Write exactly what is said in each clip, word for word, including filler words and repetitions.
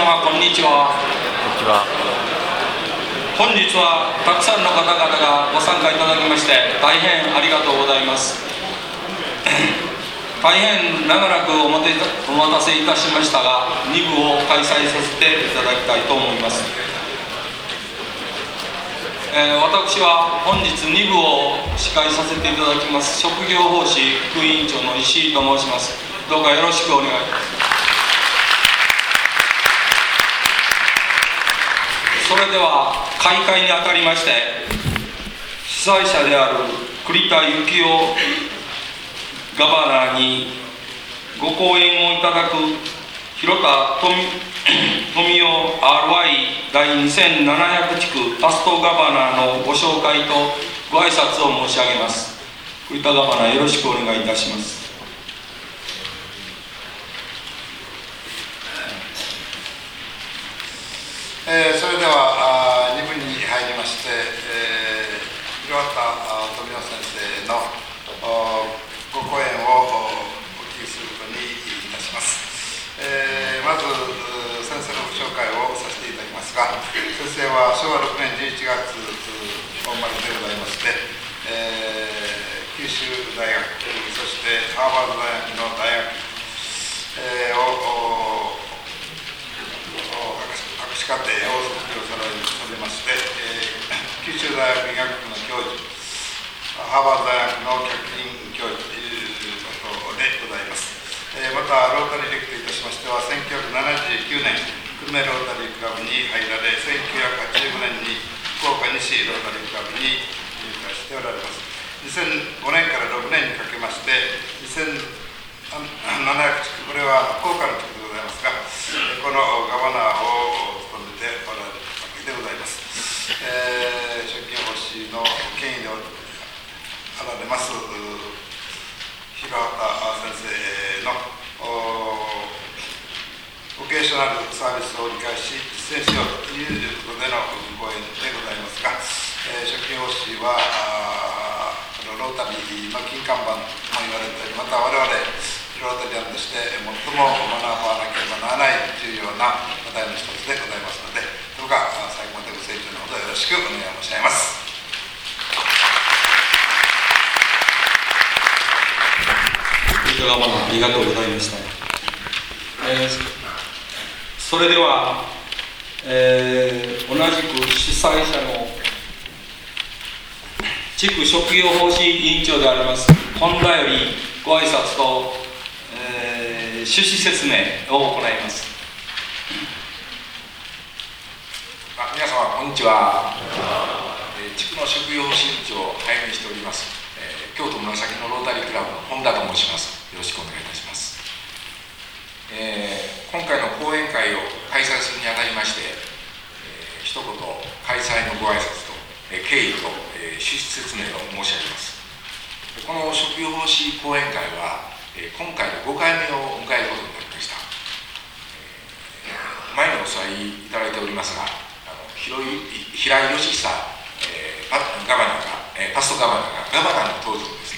様こんにちは。 こんにちは。 本日はたくさんの方々がご参加いただきまして大変ありがとうございます。大変長らくお待てお待たせいたしましたが、に部を開催させていただきたいと思います。えー、私は本日に部を司会させていただきます職業奉仕副委員長の石井と申します。どうかよろしくお願いします。それでは開会にあたりまして、主催者である栗田幸男ガバナーにご講演をいただく広田富富代 アールワイ 第にせんななひゃく地区パストガバナーのご紹介とご挨拶を申し上げます。栗田ガバナー、よろしくお願いいたします。 えー、それではに部に入りまして、えー、広畑富代先生のご講演をお聞きすることにいたします。えー、まず先生のご紹介をさせていただきますが、先生はしょうわろくねんじゅういちがつお生まれでございまして、えー、九州大学、そしてハーバード大学の大学、えー、を博士課程を卒業されまして、えー、九州大学医学部の教授、ハーバード大学の客員教授ということでございます。えー、またロータリー歴といたしましてはせんきゅうひゃくななじゅうきゅうねん久留米ロータリークラブに入られ、せんきゅうひゃくはちじゅうごねんに福岡西ロータリークラブに入会しておられます。にせんごねんからろくねんにかけましてにせんななひゃく地区、これは福岡の地区でございますが、このガバナーを務めておられるわけでございます。えー、職業奉仕の権威であられます広畑先生のボケーショナルサービスを理解し実践しようということでの講演でございますが、えー、職業奉仕はロータリーの金看板とも言われており、また我々ロータリアンとして最も学ばなければならない重要な課題の一つでございますので、どうか最後までご清聴のほどよろしくお願い申し上げます。 ありがとうございました。えー、それでは、えー、同じく主催者の地区職業奉仕委員長であります本田よりご挨拶と、えー、趣旨説明を行います。 あ、皆様こんにちは。えー、地区の職業奉仕委員長を拝命しております、えー、京都紫のロータリークラブの本田と申します。よろしくお願いいたします。えー、今回の講演会を開催するにあたりまして、えー、一言開催のご挨拶と、えー、経緯と、えー、趣旨説明を申し上げます。この職業奉仕講演会は、えー、今回でごかいめを迎えることになりました。えー、前にお座りいただいておりますが、あの広い平井義久、えー、パガバナが、えー、パストガバナがガバナの当時にですね、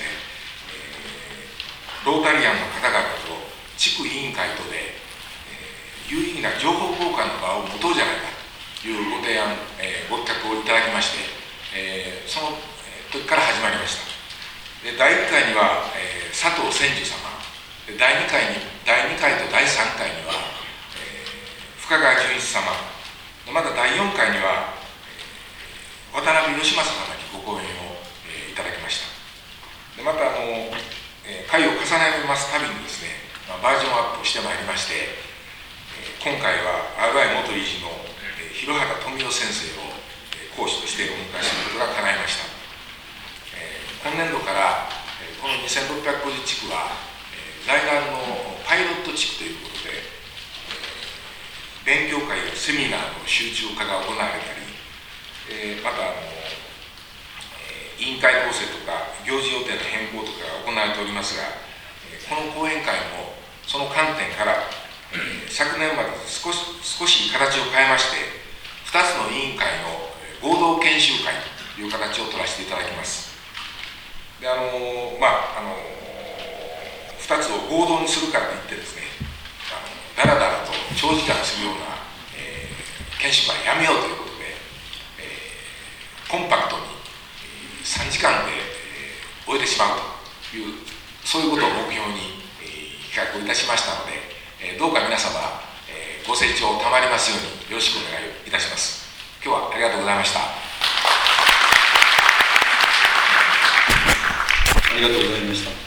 ロータリアンの方々と地区委員会とで、えー、有意義な情報交換の場を持とうじゃないかというご提案、えー、ご企画をいただきまして、えー、その時から始まりました。でだいいっかいには、えー、佐藤千寿様で、だいにかいにだいにかいとだいさんかいには、えー、深川純一様で、まただいよんかいには、えー、渡辺義正様にご講演を、えー、いただきました。でまたあの会を重ねますたびにですね、バージョンアップしてまいりまして、今回は アールアイ 元理事の広畑富代先生を講師としてお迎えすることが叶いました。今年度からこのにせんろっぴゃくごじゅう地区は在南のパイロット地区ということで、勉強会やセミナーの集中化が行われたり、またあの委員会構成とか行事予定の変更とかが行われておりますが、この講演会もその観点から、えー、昨年まで少し、少し形を変えましてふたつの委員会の合同研修会という形を取らせていただきます。であのー、まああのー、ふたつを合同にするからといってですね、あのだらだらと長時間するような編集会やめようということで、えー、コンパクトにさんじかんで、えー、終えてしまうという、そういうことを目標に、えー、企画をいたしましたので、えー、どうか皆様、えー、ご清聴たまりますようによろしくお願いいたします。今日はありがとうございました。 ありがとうございました。